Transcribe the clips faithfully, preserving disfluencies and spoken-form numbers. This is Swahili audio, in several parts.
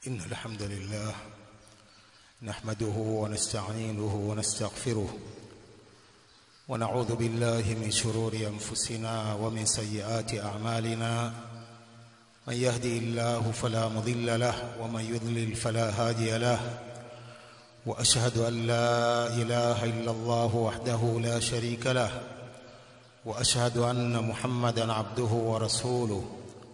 إن الحمد لله نحمده ونستعينه ونستغفره ونعوذ بالله من شرور أنفسنا ومن سيئات أعمالنا من يهدي الله فلا مضل له ومن يضلل فلا هادي له وأشهد أن لا إله إلا الله وحده لا شريك له وأشهد أن محمدًا عبده ورسوله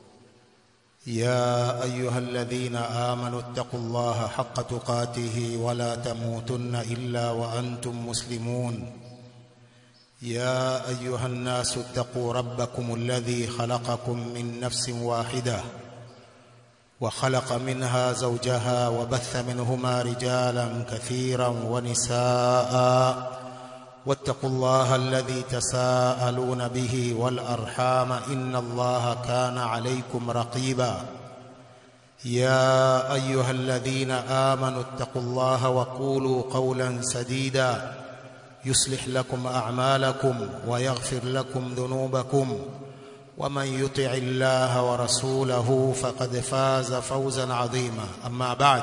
يا أيها الذين آمنوا اتقوا الله حق تقاته ولا تموتن إلا وأنتم مسلمون يا أيها الناس اتقوا ربكم الذي خلقكم من نفس واحدة وخلق منها زوجها وبث منهما رجالا كثيرا ونساء واتقوا الله الذي تساءلون به والأرحام إن الله كان عليكم رقيبا يا أيها الذين آمنوا اتقوا الله وقولوا قولا سديدا يصلح لكم أعمالكم ويغفر لكم ذنوبكم ومن يطع الله ورسوله فقد فاز فوزا عظيما أما بعد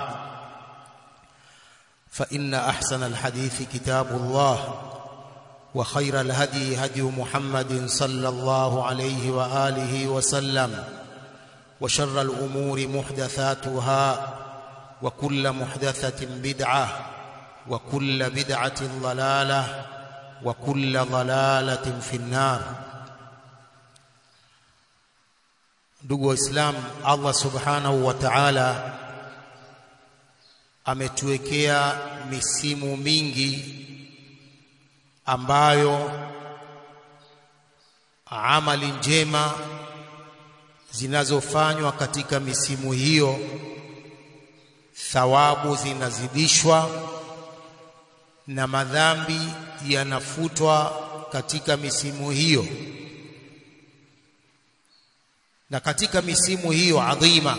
فإن أحسن الحديث كتاب الله وخير الهدي هدي محمد صلى الله عليه وآله وسلم وشر الأمور محدثاتها وكل محدثة بدعة وكل بدعة ضلالة وكل ضلالة في النار. Ndugu Waislamu, Allah subhanahu wa ta'ala ametuwekea misimu mingi ambayo amali njema zinazofanywa katika misimu hiyo thawabu zinazidishwa na madhambi yanafutwa katika misimu hiyo. Na katika misimu hiyo adhima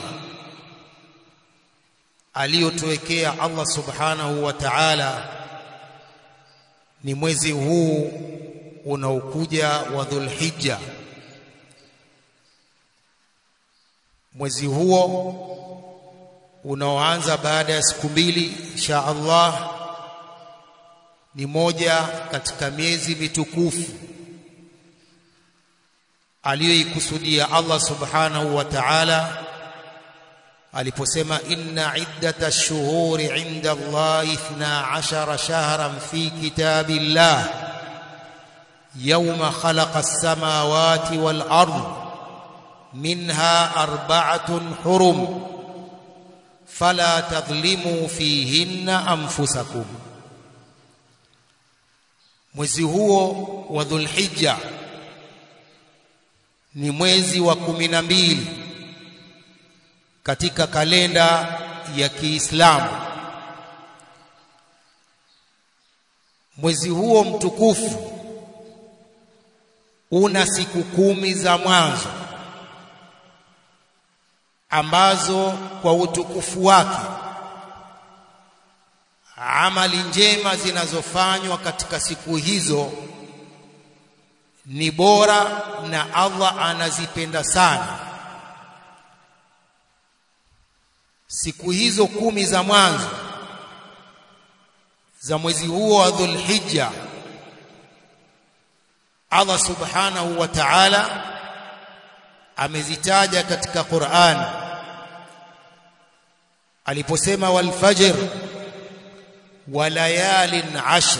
aliyotuwekea Allah subhanahu wa ta'ala ni mwezi huu unaokuja wa Dhulhijja. Mwezi huo unaoanza baada ya siku mbili insha Allah ni moja katika miezi mitukufu aliyoikusudia Allah subhanahu wa ta'ala aliposema inna iddata ash-shuhuri 'inda Allahi ithna 'ashara shahran fi kitabillah yawma khalaqa as-samawati wal ard minha arba'atun hurum fala tadhlimu fihinna anfusakum. Mwezi huo wa Dhulhijja ni mwezi wa kumi na mbili katika kalenda ya Kiislamu. Mwezi huo mtukufu una siku kumi za mwanzo ambazo kwa utukufu wake amali njema zinazofanywa katika siku hizo ni bora na Allah anazipenda sana. Siku hizo kumi za mwanzo za mwezi huo wa Dhulhijja Allah subhanahu wa ta'ala amezitaja katika Qur'an aliposema wal fajr wa layalin ashr.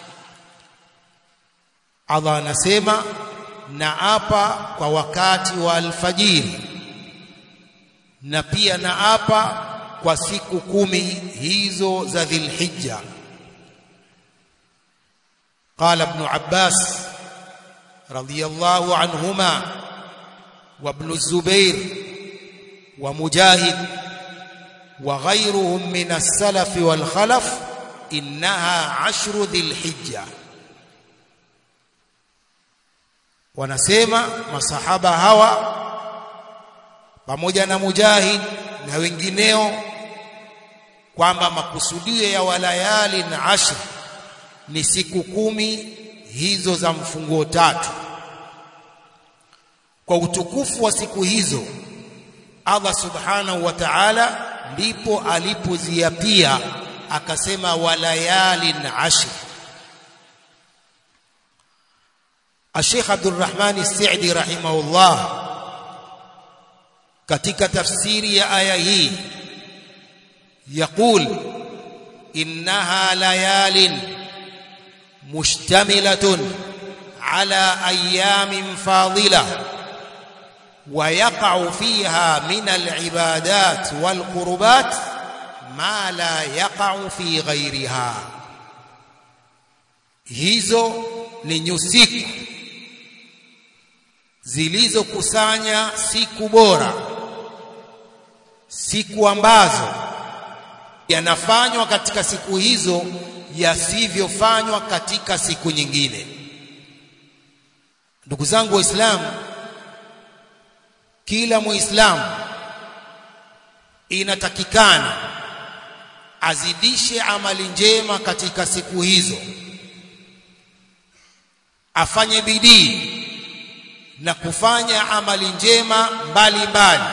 Allah anasema na apa kwa wakati wa alfajiri na pia na apa kwa siku kumi hizo za Dhulhijja. Qala ibn Abbas radiyallahu anhuma wa ibn Zubair wa Mujahid wa ghayruhum min as-salaf wal khalaf innaha ashru Dhulhijja. Wanasema masahaba hawa pamoja na Mujahid na wengineo kwamba makusudio ya walayali na ashr ni siku kumi hizo za mfunguo tatu. Kwa utukufu wa siku hizo Allah subhanahu wa ta'ala ndipo alipoziapia akasema walayalin ashr. Sheikh Abdul Rahman As-Sa'di rahimahullah katika tafsiri ya aya hii يقول إنها ليال مشتملة على أيام فاضلة ويقع فيها من العبادات والقربات ما لا يقع في غيرها. hizo ni nyusiku zilizokusanya siku bora, siku ambazo yanafanywa katika siku hizo yasivyofanywa katika siku nyingine. Ndugu zangu Waislamu, kila Muislamu inatakikana azidishe amali njema katika siku hizo, afanye bidii na kufanya amali njema mbalimbali,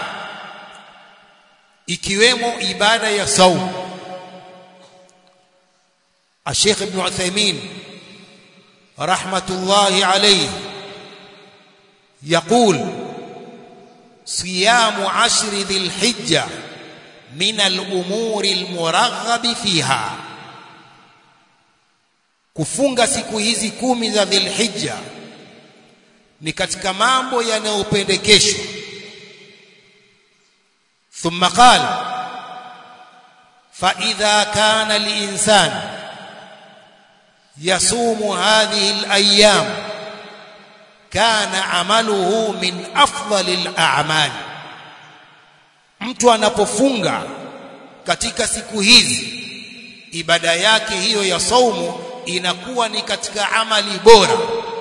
ikiwemo ibada ya saum. Sheikh Ibn Uthaymeen rahmatullahi alayhi يقول صيام عشر ذي الحجة من الأمور المرغب فيها. kufunga siku hizi kumi za Dhulhijja ni katika mambo yanayopendekeshwa. ثم قال فإذا كان الإنسان يصوم هذه الأيام كان عمله من أفضل الأعمال. mtu anapofunga katika siku hizi, ibada yake hiyo ya saumu inakuwa ni katika amali bora.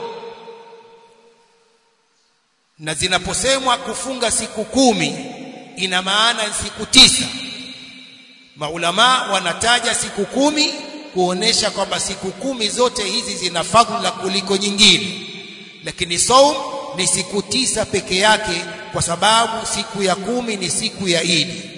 Na zinaposemwa kufunga siku kumi, ina maana siku tisa. Maulama wanataja siku kumi kuonesha kwamba siku kumi zote hizi zina fadhila kuliko nyingine, lakini saum ni siku tisa peke yake, kwa sababu siku ya kumi ni siku ya Idi.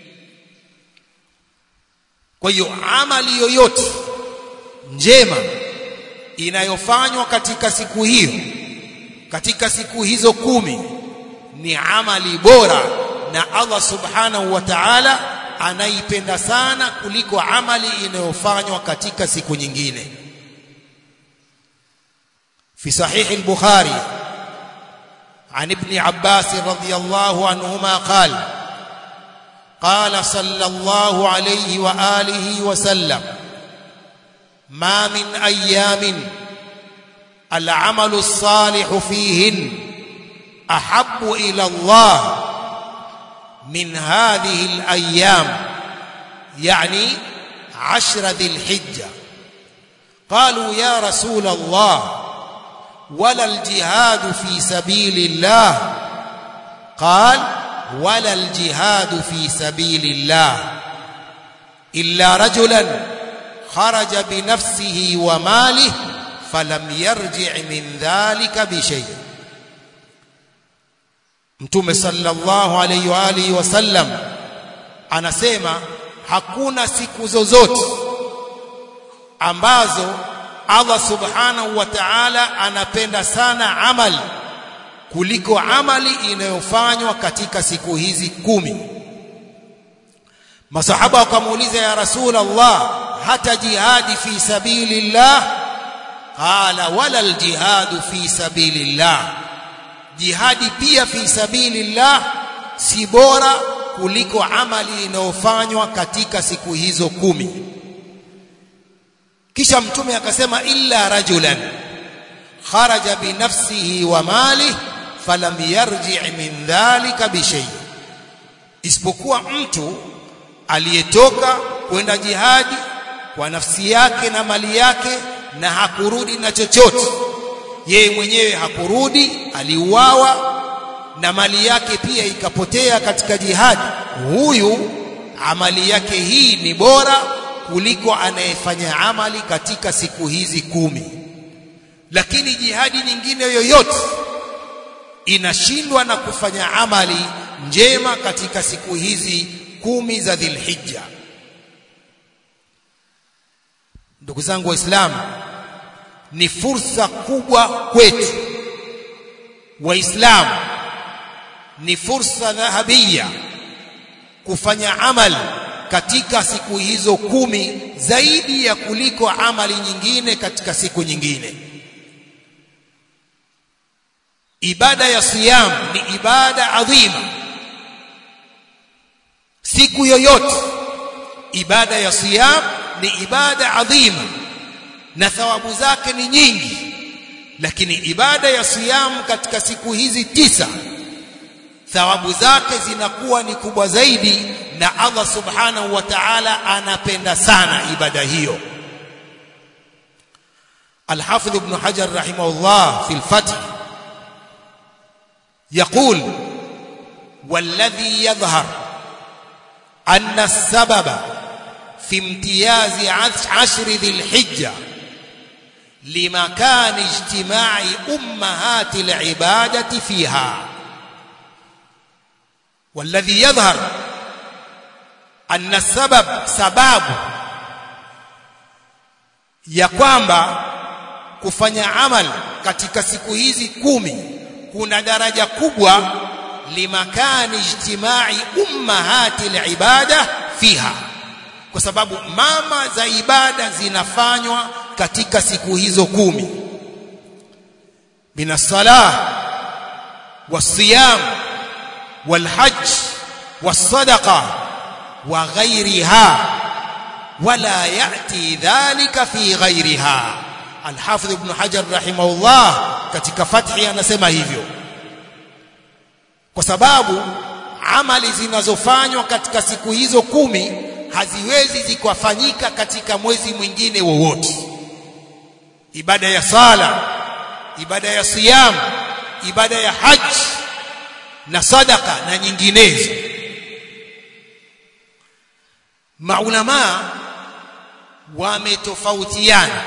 Kwa hiyo amali yoyote njema inayofanywa katika siku hiyo, katika siku hizo kumi, ni amali bora, na Allah subhanahu wa ta'ala anaipenda sana kuliko amali inayofanywa katika siku nyingine. في صحيح البخاري عن ابن عباس رضي الله عنهما قال قال صلى الله عليه وآله وسلم ما من أيام العمل الصالح فيهن أحب إلى الله من هذه الأيام، يعني عشر ذي الحجة. قالوا يا رسول الله ولا الجهاد في سبيل الله؟ قال ولا الجهاد في سبيل الله إلا رجلا خرج بنفسه وماله فلم يرجع من ذلك بشيء. Mtume sallallahu alayhi wa alihi wasallam anasema hakuna siku zozote ambazo Allah subhanahu wa ta'ala anapenda sana amali kuliko amali inayofanywa katika siku hizi kumi. Masahaba wakamuuliza, ya Rasulullah, hata jihadi fi sabilillah? Qala wala aljihadu fi sabilillah, jihadi pia fi sabilillah si bora kuliko amali inayofanywa katika siku hizo kumi. Kisha Mtume akasema illa rajulan kharaja bi nafsihi wa malihi falam yarji' min dhalika bi shay, isipokuwa mtu aliyetoka kwenda jihadi kwa nafsi yake na mali yake na hakurudi na chochote. Yeye mwenyewe hakurudi, aliuawa na mali yake pia ikapotea katika jihadi. Huyu amali yake hii ni bora kuliko anayefanya amali katika siku hizi kumi. Lakini jihadi nyingine yoyote inashindwa na kufanya amali njema katika siku hizi kumi za Dhulhijja. Ndugu zangu Waislamu, ni fursa kubwa kwetu Waislamu, ni fursa dhahabia kufanya amali katika siku hizo kumi zaidi ya kuliko amali nyingine katika siku nyingine. Ibada ya siyam ni ibada adhima. Siku yoyote ibada ya siyam ni ibada adhima na thawabu zake ni nyingi, lakini ibada ya siyam katika siku hizi tisa thawabu zake zinakuwa ni kubwa zaidi, na Allah subhanahu wa ta'ala anapenda sana ibada hiyo. Al-Hafidh Ibn Hajar rahimahullah fi al-Fath يقول: والذي يظهر أن السبب في امتياز عشر ذي الحجة لمكان اجتماع أمهات العبادة فيها. والذي يظهر أن السبب سباب ya kwamba kufanya amal katika siku hizi kumi kuna daraja kubwa, limakani ijtimai ummahati alibada fiha, kwa sababu mama za ibada zinafanywa katika siku hizo kumi, minas salah wasiyam walhajj wassadaqa wa ghayriha, wala yati dhalika fi ghayriha. Al-Hafidh Ibn Hajar rahimahullah katika Fathi anasema hivyo, kwa sababu amali zinazofanywa katika siku hizo kumi haziwezi zikafanyika katika mwezi mwingine wowote. Ibada ya sala, ibada ya siyam, ibada ya haji na sadaka na nyinginezo. Maulama wametofautiana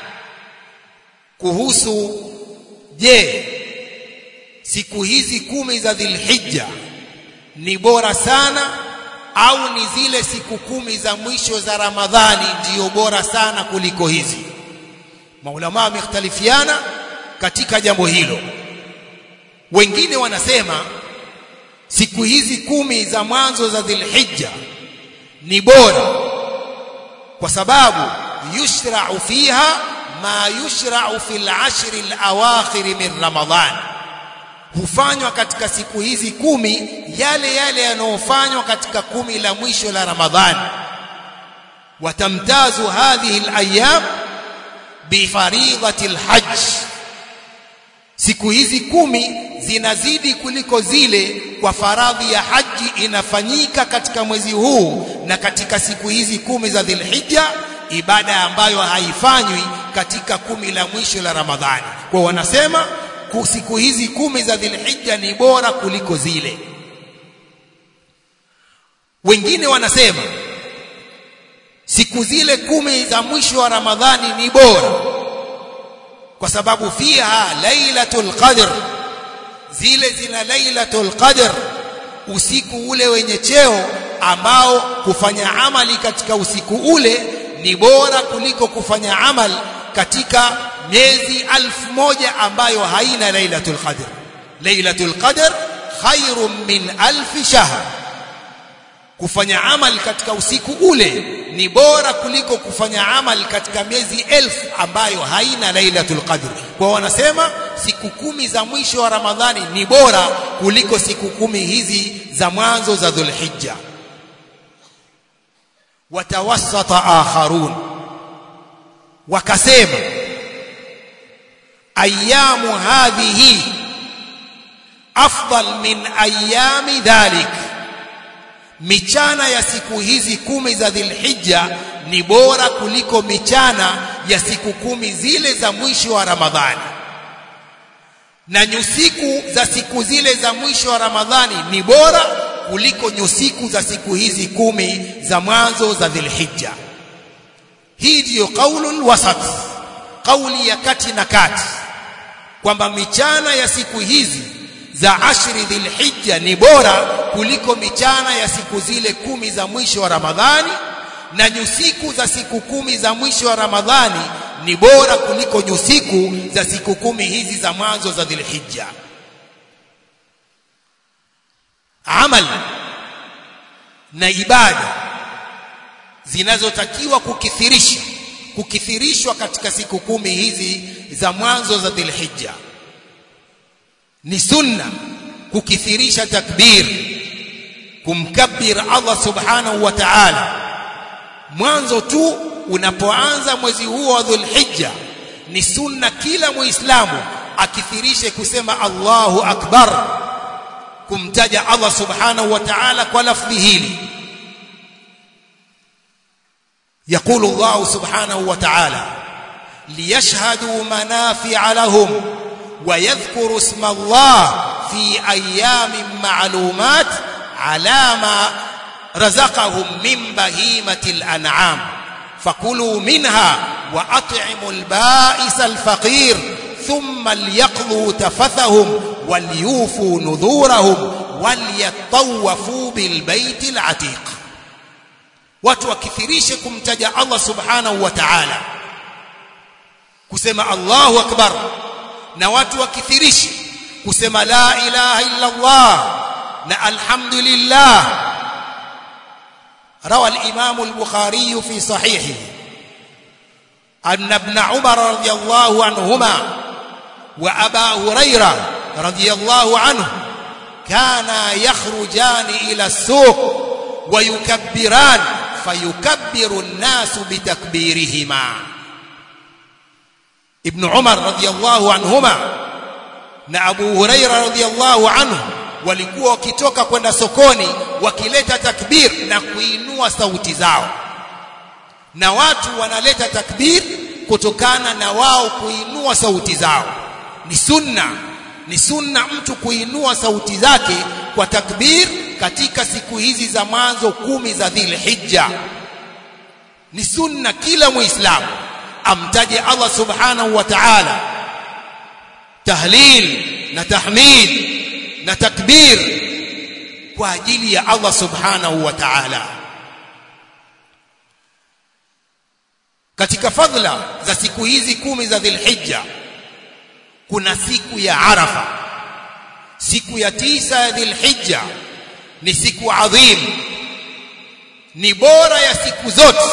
kuhusu, je, siku hizi kumi za Dhulhijja ni bora sana au ni zile siku kumi za mwisho za Ramadhani ndio bora sana kuliko hizi? Maulama wamekhtalifiana katika jambo hilo. Wengine wanasema siku hizi kumi za mwanzo za Dhulhijja ni bora kwa sababu yushra'u fiha ma yushra'u fil ashri al-awakhir min Ramadhan, hufanywa katika siku hizi kumi yale yale yanayofanywa katika kumi la mwisho la Ramadhani. Watamtazu hadhihi al-ayyam bi faridhati al-hajj, siku hizi kumi zinazidi kuliko zile kwa faradhi ya haji inafanyika katika mwezi huu na katika siku hizi kumi za Dhulhijja, ibada ambayo haifanywi katika kumi la mwisho la Ramadhani. Kwa wanasema siku hizi kumi za Dhulhijja ni bora kuliko zile. Wengine wanasema siku zile kumi za mwisho wa Ramadhani ni bora kwa sababu fiha lailatul qadr, zile zina lailatul qadr, usiku ule wenye cheo ambao kufanya amali katika usiku ule ni bora kuliko kufanya amal katika miezi alfu moja ambayo haina lailatul qadr. Lailatul qadr khairun min alf shahr, kufanya amal katika usiku ule ni bora kuliko kufanya amal katika miezi elfu ambayo haina lailatul qadr. Kwa wanasema siku kumi za mwisho wa Ramadhani ni bora kuliko siku kumi hizi za mwanzo za Dhulhijja. Watawassata akharun, wakasema ayamu hadhihi afdal min ayami dhalik, michana ya siku hizi kumi za Dhulhijja ni bora kuliko michana ya siku kumi zile za mwisho wa Ramadhani, na nyusiku za siku zile za mwisho wa Ramadhani ni bora kuliko nyusiku za siku hizi kumi za mwanzo za Dhulhijja. Hii ndiyo qaulul wasat, kauli ya kati na kati, kwamba michana ya siku hizi za ashri dhilhijja ni bora kuliko michana ya siku zile kumi za mwisho wa Ramadhani, na nyusiku za siku kumi za mwisho wa Ramadhani ni bora kuliko nyusiku za siku kumi hizi za mwanzo za Dhulhijja. Amal na ibada zinazotakiwa kukithirisha kukithirishwa katika siku kumi hizi za mwanzo za Dhulhijja ni sunna kukithirisha takbir, kumkabir Allah subhanahu wa ta'ala mwanzo tu unapoanza mwezi huo wa Dhulhijja. Ni sunna kila muislamu akithirishe kusema Allahu akbar, kumtaja Allah subhanahu wa ta'ala kwa lafzi hili. يقول الله سبحانه وتعالى ليشهدوا منافع لهم ويذكروا اسم الله في أيام معلومات على ما رزقهم من بهيمة الأنعام فكلوا منها وأطعموا البائس الفقير ثم ليقضوا تفثهم وليوفوا نذورهم وليطوفوا بالبيت العتيق. watu wakithirishe kumtaja Allah subhanahu wa ta'ala, kusema Allahu akbar, na watu wakithirishe kusema la ilaha illa Allah na alhamdulillah. روى الإمام البخاري في صحيحه أن ابن عمر رضي الله عنهما وأبا هريرة رضي الله عنه كانا يخرجان إلى السوق ويكبران فيكبر الناس بتكبيرهما. ابن عمر رضي الله عنهما na Abu Huraira radhiyallahu anhu walikuwa wakitoka kwenda sokoni wakileta takbir na kuinua sauti zao, na watu wanaleta takbir kutokana na wao kuinua sauti zao. Ni sunna ni sunna mtu kuinua sauti zake kwa takbir katika siku hizi za mwanzo kumi za Dhulhijja. Ni sunna kila muislamu amtaje Allah subhanahu wa ta'ala tahlil na tahmid na takbir kwa ajili ya Allah subhanahu wa ta'ala. Katika fadhila za siku hizi kumi za Dhulhijja kuna siku ya Arafa. Siku ya tisa ya Dhulhijja ni siku adhim, ni bora ya siku zote.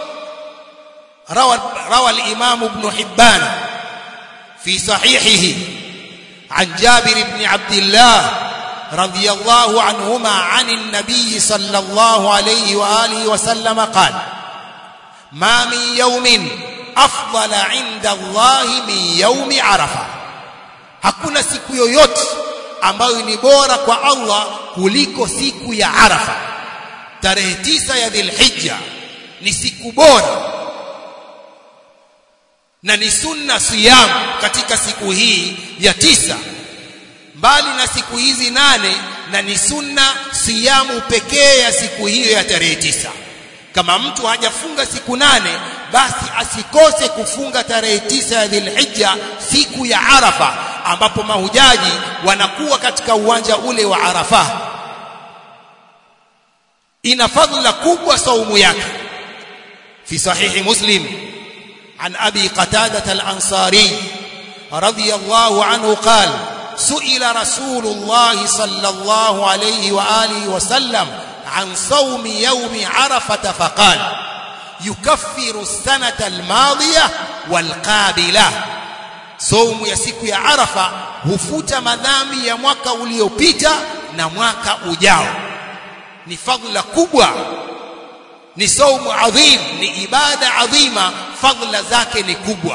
روى روى الإمام ابن حبان في صحيحه عن جابر بن عبد الله رضي الله عنهما عن النبي صلى الله عليه وآله وسلم قال ما من يوم أفضل عند الله من يوم عرفة. hakuna siku yoyote ambayo ni bora kwa Allah kuliko siku ya Arafa. Tarehe tisa ya Dhulhijja ni siku bora, na ni sunna siyam katika siku hii ya tisa, mbali na siku hizi nane, na ni sunna siyamu pekee ya siku hiyo ya tarehe tisa. Kama mtu hajafunga siku nane, basi asikose kufunga tarehe tisa ya Dhulhijja, siku ya Arafa, ambapo mahujaji wanakuwa katika uwanja ule wa Arafa. Ina fadhila kubwa saumu yake. Fi sahihi Muslim عن أبي قتادة الأنصاري رضي الله عنه قال سئل رسول الله صلى الله عليه وآله وسلم عن صوم يوم عرفة فقال يكفر السنة الماضية والقابلة. صوم ya siku ya Arafa hufuta madhambi ya mwaka uliopita na mwaka ujao. Ni fadhila kubwa, ni saumu adhim, ni ibada adhima, fadhila zake ni kubwa.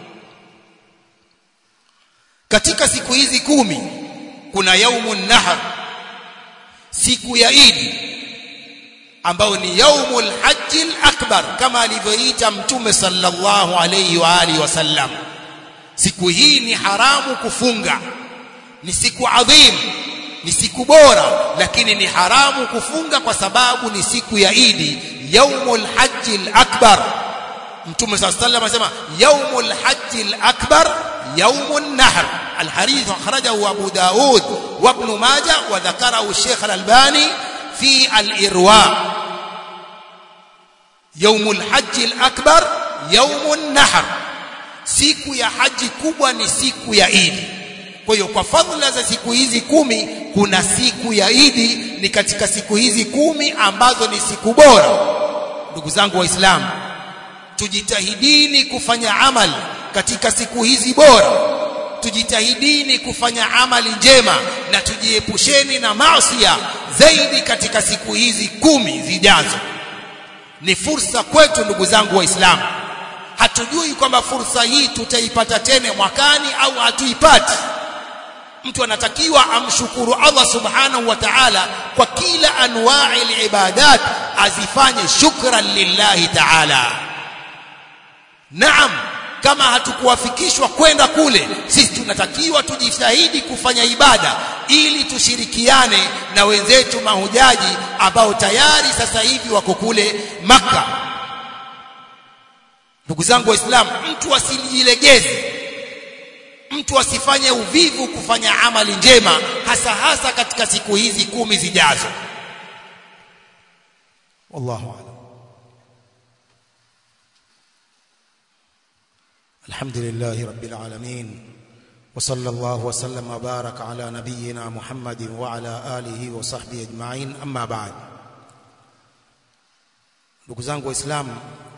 Katika siku hizi kumi kuna yaumun nahr, siku ya Idi, ambao ni yaumul hajjil akbar kama alivyoita Mtume sallallahu alayhi wa alihi wasallam. Siku hii ni haramu kufunga, ni siku adhim, ni siku bora, lakini ni haramu kufunga kwa sababu ni siku ya Idi, yaumul hajjil akbar. Mtume sallallahu alayhi wasallam anasema yaumul hajjil akbar yaumun nahr, الحديث أخرجه أبو داود وابن ماجه وذكره الشيخ الألباني في الإرواء. يوم الحج الأكبر يوم النحر, siku ya haji kubwa ni siku ya Idi. Kwa hiyo kwa fadhila za siku hizi kumi kuna siku ya Idi, ni katika siku hizi kumi ambazo ni siku bora. Ndugu zangu Waislamu, tujitahidini kufanya amali katika siku hizi bora, tujitahidini kufanya amali njema na tujiepusheni na maasi zaidi katika siku hizi kumi zijazo. Ni fursa kwetu ndugu zangu Waislamu. Hatujui kwamba fursa hii tutaipata tena mwakani au hatuipati. Mtu anatakiwa amshukuru Allah subhanahu wa ta'ala kwa kila anwa'i al-ibadat, azifanye shukran lillahi ta'ala. Naam, kama hatukuwafikishwa kwenda kule, sisi tunatakiwa tujitahidi kufanya ibada ili tushirikiane na wenzetu mahujaji ambao tayari sasa hivi wako kule Makka. Ndugu zangu Waislamu, mtu asijilegeze, mtu asifanye uvivu kufanya amali njema, hasa hasa katika siku hizi kumi zijazo. Wallahu a'lam. Alhamdulillahi rabbil alamin, wa sallallahu wa sallam wa baraka ala nabiyyina Muhammadin wa ala alihi wa sahbihi ajma'in, amma ba'd. Ndugu zangu Waislamu,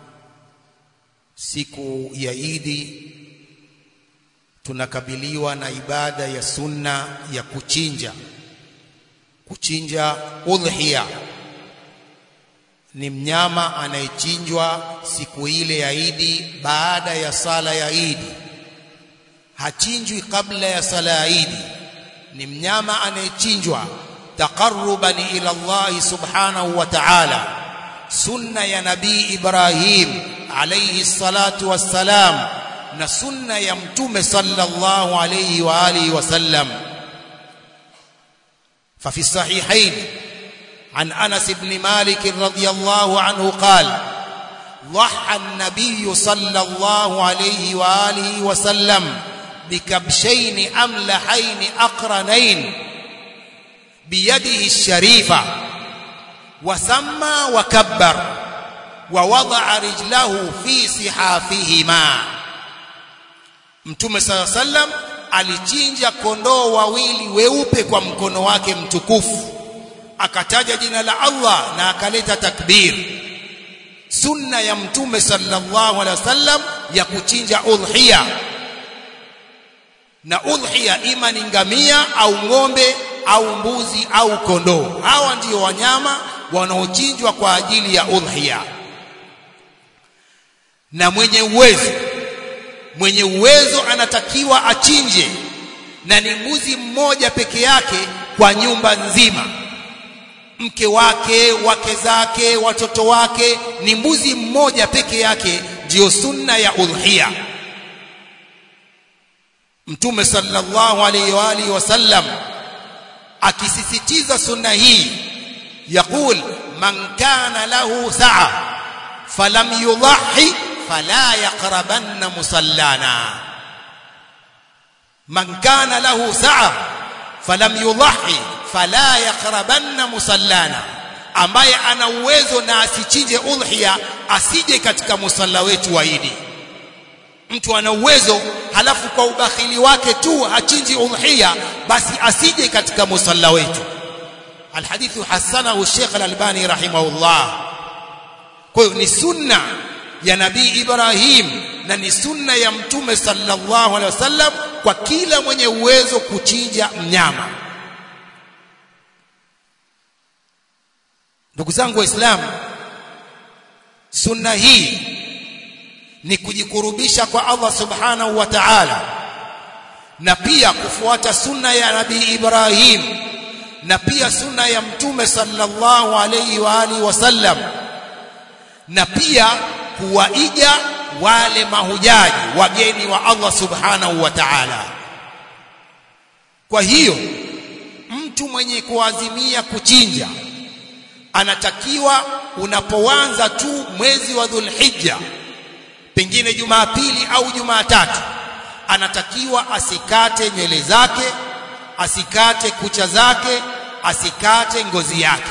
siku ya Idi tunakabiliwa na ibada ya sunna ya kuchinja. Kuchinja udhiya ni mnyama anayechinjwa siku ile ya Idi baada ya sala ya Idi, hachinjwi kabla ya sala ya Idi. Ni mnyama anayechinjwa taqarruban ila Allah subhanahu wa ta'ala, sunna ya Nabii Ibrahim alayhi salatu wassalam na sunna ya mtume sallallahu alayhi wa alihi wasallam. fa fi sahihain عن أنس بن مالك رضي الله عنه قال: ضحى النبي صلى الله عليه وآله وسلم بكبشين أملحين أقرنين بيده الشريفة وسمى وكبر ووضع رجله في صحافهما. Mtume صلى الله عليه وسلم alichinja kondoo wawili weupe kwa mkono wake mtukufu, akataja jina la Allah na akaleta takbir. Sunna ya Mtume sallallahu alaihi wasallam ya kuchinja udhiya. Na udhiya ima ni ngamia au ng'ombe au mbuzi au kondoo. Hawa ndio wanyama wanaochinjwa kwa ajili ya udhiya. Na mwenye uwezo mwenye uwezo anatakiwa achinje, na ni mbuzi mmoja peke yake kwa nyumba nzima. Mke wake, wake zake, watoto wake, ni mbuzi mmoja peke yake ndio sunna ya udhiya. Mtume sallallahu alayhi wa alihi wasallam akisisitiza sunna hii, yakul: man kana lahu sa'a falam yudhi fala yaqrabanna musallana. Man kana lahu sa'a falam yudhi fala yaqrabanna musallana, ambaye ana uwezo na asichinje udhiya, asije katika musalla wetu wa Idi. Mtu ana uwezo halafu kwa ubakhili wake tu hachinji udhiya, basi asije katika musalla wetu. Alhadithu hasanahu Sheikh Al-Albani rahimahullah. Kwa hiyo ni sunna ya Nabii Ibrahim na ni sunna ya Mtume sallallahu alaihi wasallam kwa kila mwenye uwezo kuchinja mnyama. Ndugu zangu Waislamu, sunna hii ni kujikurubisha kwa Allah subhanahu wa ta'ala, na pia kufuata sunna ya Nabii Ibrahim, na pia sunna ya Mtume sallallahu alayhi wa alihi wasallam, na pia kuwaiga wale mahujaji wageni wa Allah subhanahu wa ta'ala. Kwa hiyo mtu mwenye kuazimia kuchinja anatakiwa unapoanza tu mwezi wa Dhulhijja, pengine Jumapili au Jumatatu, anatakiwa asikate nywele zake, asikate kucha zake, asikate ngozi yake.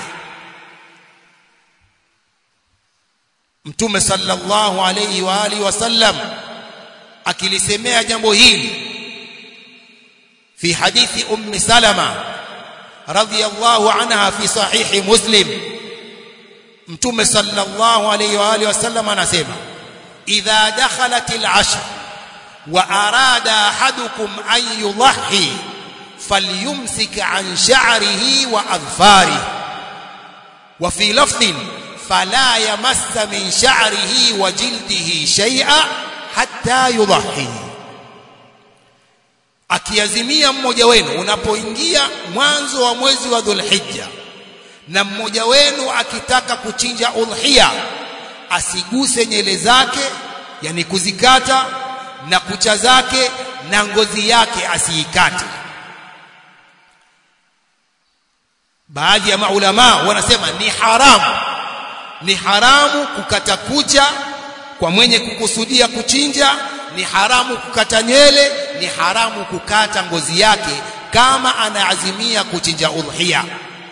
Mtume sallallahu alayhi wa alihi wasallam akilisemea jambo hili fi hadithi ummi Salama radhiyallahu anha fi sahihi Muslim, Mtume sallallahu alayhi wa alihi wasallam anasema idha dakhalatil ashr wa arada ahadukum an yudhhi falyumsik an sha'rihi wa adfarihi wa fi lafdhin fala yamassa min sha'rihi wa jildihi shay'a hatta yudhhi. Akiazimia mmoja wenu unapoingia mwanzo wa mwezi wa Dhulhijja na mmoja wenu akitaka kuchinja udhiya, asiguse nywele zake, yani kuzikata, na kucha zake na ngozi yake asiikate. Baadhi ya maulama wanasema ni haramu ni haramu kukata kucha kwa mwenye kukusudia kuchinja, ni haramu kukata nywele, ni haramu kukata ngozi yake kama anaazimia kuchinja udhiya.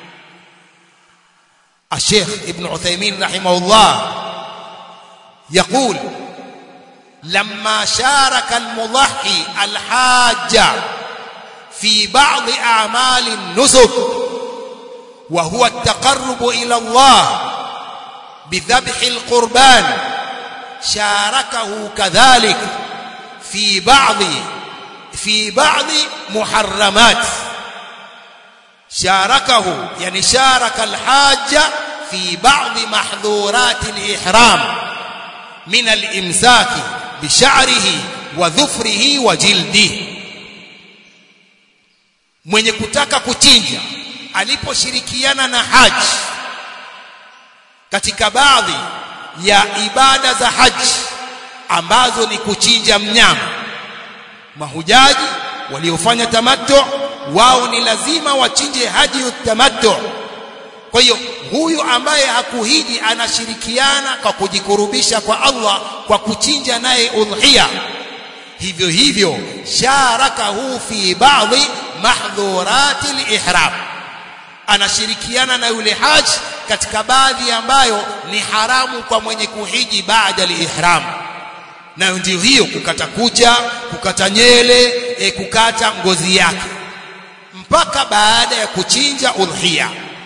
الشيخ ابن عثيمين رحمه الله يقول لما شارك المضحي الحاج في بعض أعمال النسك وهو التقرب إلى الله بذبح القربان، شاركه كذلك في بعض في بعض محرمات. شاركه يعني شارك الحاج في بعض محظورات الإحرام من الإمساك بشعره وظفره وجلده. mwenye kutaka kuchinja aliposhirikiana na haji katika baadhi ya ibada za haji ambazo ni kuchinja mnyama, mahujaji waliofanya tamattu wao ni lazima wachinje haji tamattu. Kwa hiyo huyu ambaye hakuhiji anashirikiana kwa kujikurubisha kwa Allah kwa kuchinja naye udhiya. Hivyo hivyo sharakahu fi ba'dhi mahdhurati al-ihram, anashirikiana na yule haji katika baadhi ambayo ni haramu kwa mwenye kuhiji baada al-ihram. Na ndio hiyo kukata kucha, kukata nywele, e, kukata ngozi yake mpaka baada ya kuchinja udhiya.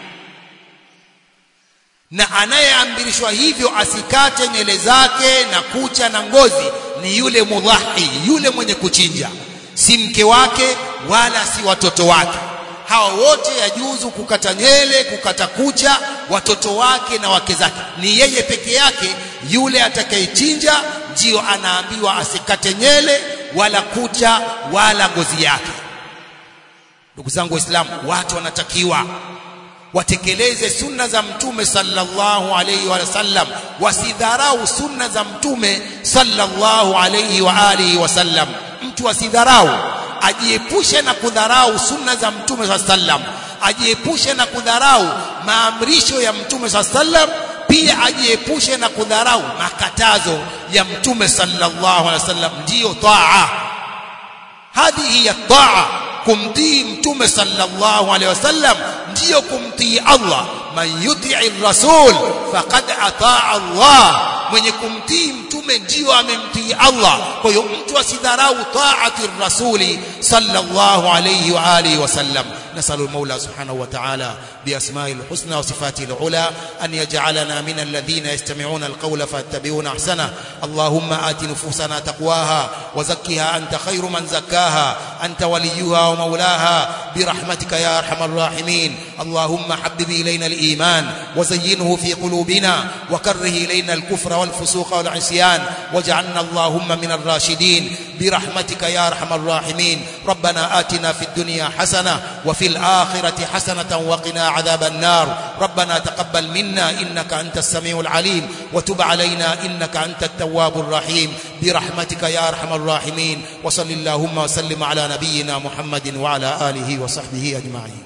Na anayeamrishwa hivyo asikate nywele zake na kucha na ngozi ni yule mudhahi, yule mwenye kuchinja, si mke wake wala si watoto wake. Hawa wote yajuzu kukata nywele, kukata kucha, watoto wake na wake zake. Ni yeye peke yake yule atakayechinja ndio anaambiwa asikate nywele wala kucha wala ngozi yake. Ndugu zangu Waislamu, watu wanatakiwa watekeleze sunna za Mtume sallallahu alayhi wa sallam, wasidharau sunna za Mtume sallallahu alayhi wa alihi wasallam. Mtu asidharau, ajiepushe na kudharau sunna za Mtume sallallahu alayhi wasallam, ajiepushe na kudharau maamrisho ya Mtume sallallahu alayhi wasallam, pia ajiepushe na kudharau makatazo ya Mtume sallallahu alayhi wasallam. Ndio taa, hadhihi ya taa, kumtii Mtume sallallahu alayhi wasallam ndio kumtii Allah. Man yuti'i rasul faqad ataa Allah, mwenye kumtii mtume ndio amemtii Allah. Kwa hiyo mtu asidharau taati rasuli sallallahu alayhi wa alihi wasallam. نسأل المولى سبحانه وتعالى بأسمائه الحسنى وصفاته العلى أن يجعلنا من الذين يستمعون القول فيتبعون أحسنه. اللهم آت نفوسنا تقواها وزكها أنت خير من زكاها، أنت وليها ومولاها برحمتك يا أرحم الراحمين. اللهم حبب إلينا الإيمان وزينه في قلوبنا وكره إلينا الكفر والفسوق والعصيان واجعلنا اللهم من الراشدين برحمتك يا أرحم الراحمين. ربنا آتنا في الدنيا حسنة وفي الآخرة حسنة وقنا عذاب النار. ربنا تقبل منا إنك أنت السميع العليم وتب علينا إنك أنت التواب الرحيم برحمتك يا أرحم الراحمين. وصل اللهم وسلم على نبينا محمد وعلى آله وصحبه أجمعين.